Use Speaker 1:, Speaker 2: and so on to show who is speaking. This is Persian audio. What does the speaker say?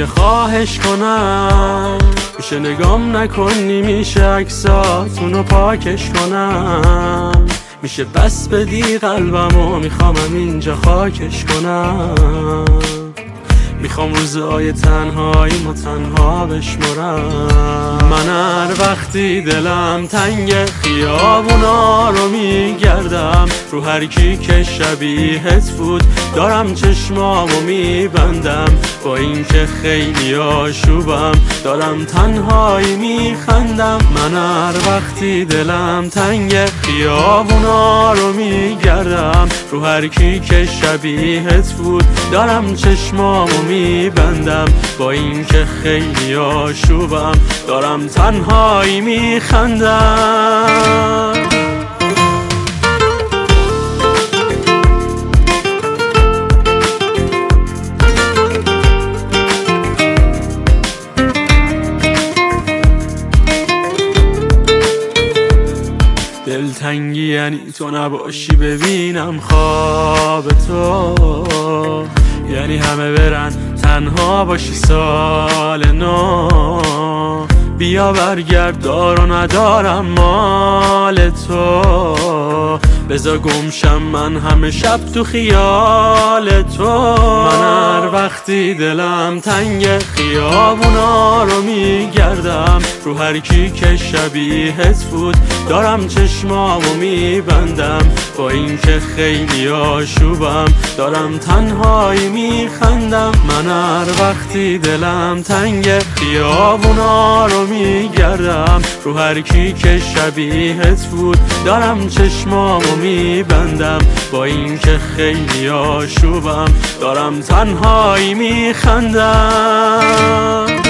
Speaker 1: میشه خواهش کنم، میشه نگام نکنی، میشه عکساتونو پاکش کنم، میشه بس بدی قلبمو، میخوامم اینجا خاکش کنم، میخوام روزهای تنهاییمو تنها بشمرم. من هر وقتی دلم تنگ خیابونا رو میگردم، رو هر کی که شبیهت بود دارم چشمامو میبندم، با اینکه خیلی آشوبم دارم تنهایی میخندم. من هر وقتی دلم تنگ خیابونا رو میگردم، رو هر کی که شبیهت بود دارم چشمامو میبندم، با اینکه خیلی آشوبم دارم تنهایی میخندم. دلتنگی یعنی تو نباشی ببینم خواب تو، یعنی همه برن تنها باشی سال نو. بیا برگرد، دار و ندارم مال تو، بذار گمشم من همه شب تو خیال تو. من هر وقتی دلم تنگ خیابونا رو میگردم، رو هر کی که شبیهت بود دارم چشمامو میبندم، با اینکه خیلی آشوبم دارم تنهایی میخندم. من هر وقتی دلم تنگ خیابونا رو میگردم، رو هر کی که شبیهت بود دارم چشمامو میبندم، با اینکه خیلی آشوبم دارم تنهایی میخندم.